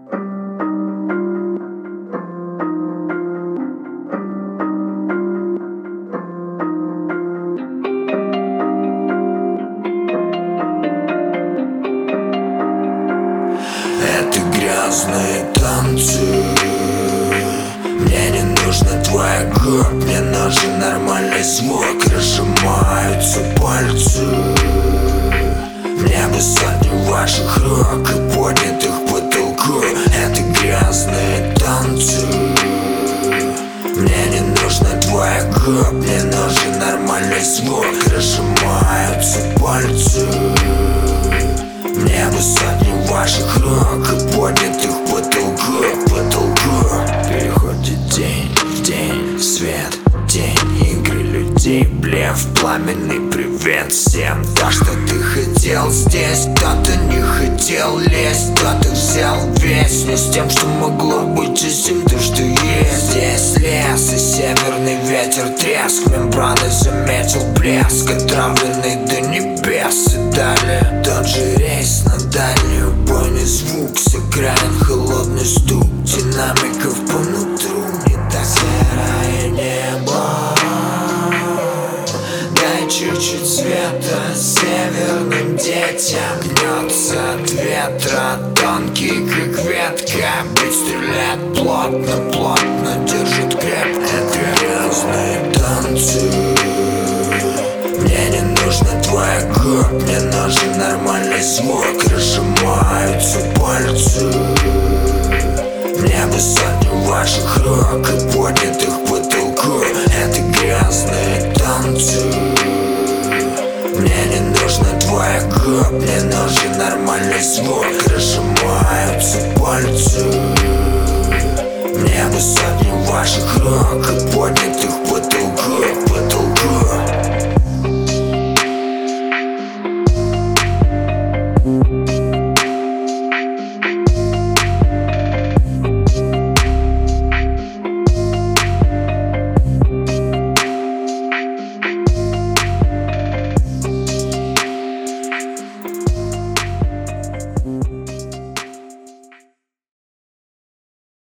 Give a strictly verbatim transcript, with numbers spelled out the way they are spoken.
Это грязные танцы. Мне не нужно твоя губ, мне нужен нормальный звук. Разжимаются пальцы. Мне бы сотни ваших рук и поднятых к потолку. Это грязные танцы. Мне не нужно твоя губ, мне нужен нормальный звук. Разжимаются пальцы. Мне бы сотни ваших рук и поднятых к потолку, к потолку. Переходит день в день, свет, день, игры людей, блеф, пламенный привет всем. То, что ты хотел здесь, кто-то не хотел лезть, кто-то взял весь, не с тем, что могло быть, и с тем, то, что есть. Здесь лес и северный ветер, треск мембраны заметил блеск, отравленный до небес. И далее тот же рейс на дальнюю бойный звук, сыграет холодный стук динамиков по нутру. Не так серое небо, дай чуть-чуть света северным детям. Гнется от ветра, тонкий как ветка, бит стреляет плотно, плотно, держит крепко. Это грязные танцы. Мне не нужно твоя губ, мне нужен нормальный звук. Разжимаются пальцы. Мне бы сотни ваших рук и поднятых к потолку. Это грязные танцы. Мне не нужно твоя губ, мне нужен нормальный звук. Разжимаются пальцы. Мне бы сотни ваших рук и поднятых